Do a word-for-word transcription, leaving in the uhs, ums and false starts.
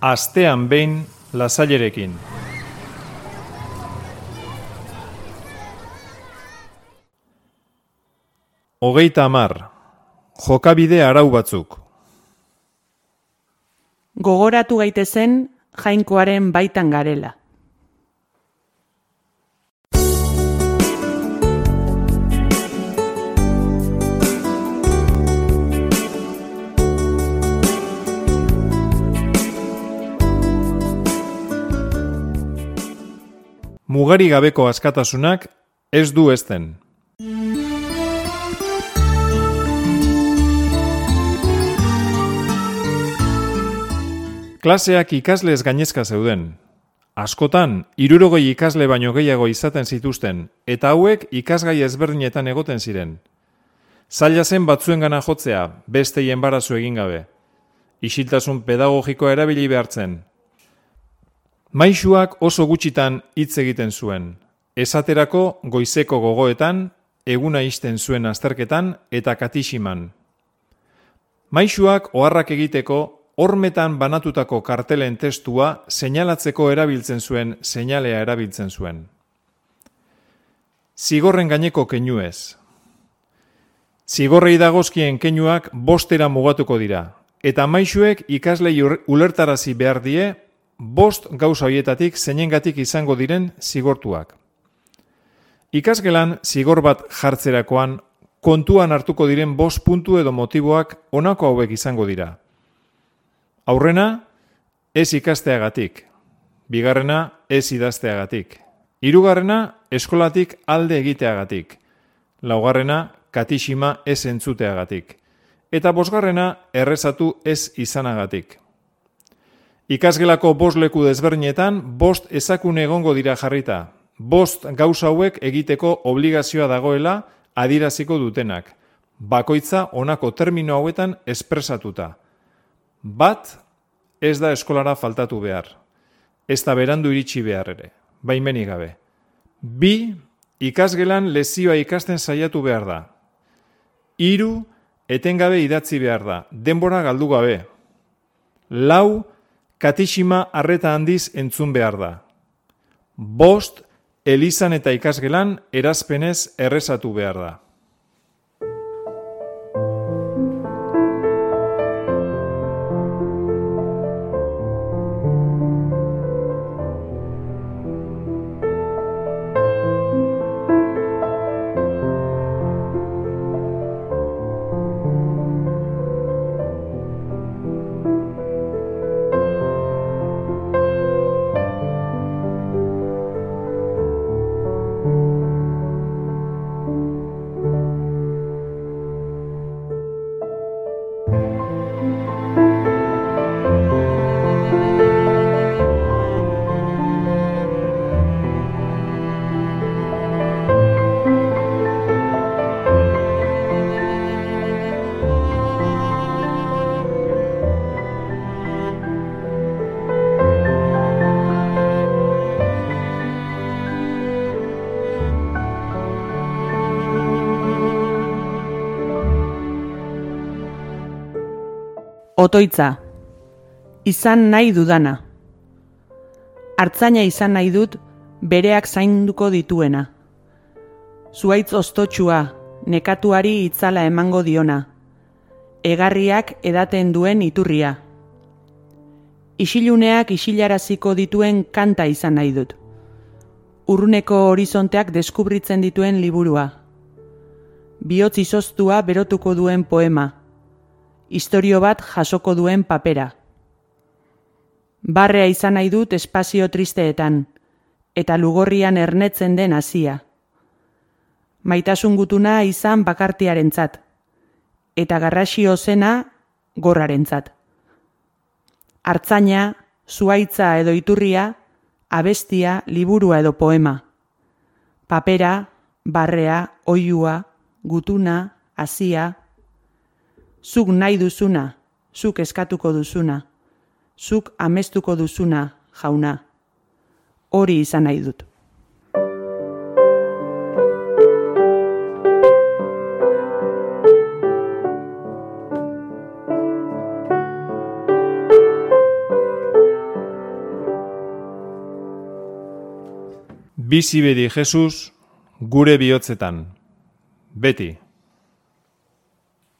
Astean behin Lasailerekin. Hogeita hamar. Jokabide arau batzuk. Gogoratu gaitezen Jainkoaren baitan garela. Mugari gabeko askatasunak ez du ezten. Klaseak ikaslez gainezka zeuden. Askotan, hirurogei ikasle baino gehiago izaten zituzten, eta hauek ikasgai ezberdinetan egoten ziren. Zaila zen batzuengana jotzea, bestei enbarazu egin gabe. Isiltasun pedagogikoa erabili behartzen. Maisuak oso gutxitan hitz egiten zuen. Esaterako goizeko gogoetan, eguna ixten zuen azterketan eta katiximan. Maisuak oharrak egiteko hormetan banatutako kartelen testua seinalatzeko erabiltzen zuen, seinalea erabiltzen zuen. Zigorren gaineko keinuez. Zigorrei dagozkien keinuak bostera mugatuko dira, eta maisuek ikaslei ulertarazi behar die bost gauza horietatik zeinengatik izango diren zigortuak. Ikasgelan zigor bat jartzerakoan kontuan hartuko diren bost puntu edo motiboak honako hauek izango dira. Aurrena, ez ikasteagatik. Bigarrena, ez idazteagatik. Hirugarrena, eskolatik alde egiteagatik. Laugarrena, katixima ez entzuteagatik. Eta bosgarrena, errezatu ez izanagatik. Ikasgelako bost leku desberdinetan, bost ezakune egongo dira jarrita. Bost gauza hauek egiteko obligazioa dagoela adieraziko dutenak. Bakoitza honako termino hauetan espresatuta. Bat, ez da eskolara faltatu behar. Ez da berandu iritsi behar ere, baimenik gabe. Bi, ikasgelan lezioa ikasten saiatu behar da. Hiru, etengabe idatzi behar da, denbora galdu gabe. Lau, katixima arreta handiz entzun behar da. Bost, elizan eta ikasgelan erazpenez errezatu behar da. Otoitza. Izan nahi dudana. Artzaina izan nahi dut bereak zainduko dituena. Zuaitz oztotsua, nekatuari itzala emango diona. Egarriak edaten duen iturria. Isiluneak isilaraziko dituen kanta izan nahi dut. Urruneko horizonteak deskubritzen dituen liburua. Bihotz izoztua berotuko duen poema. Istorio bat jasoko duen papera. Barrea izan nahi dut espazio tristeetan, eta lugorrian ernetzen den hasia. Maitasun gutuna izan bakartiarentzat, eta garrasio zena gorrarentzat. Artzaina, zuaitza edo iturria, abestia, liburua edo poema. Papera, barrea, oihua, gutuna, hasia. Zuk nahi duzuna, zuk eskatuko duzuna, zuk amestuko duzuna, jauna. Hori izan nahi dut. bizi bedi Jesus, gure bihotzetan. Beti.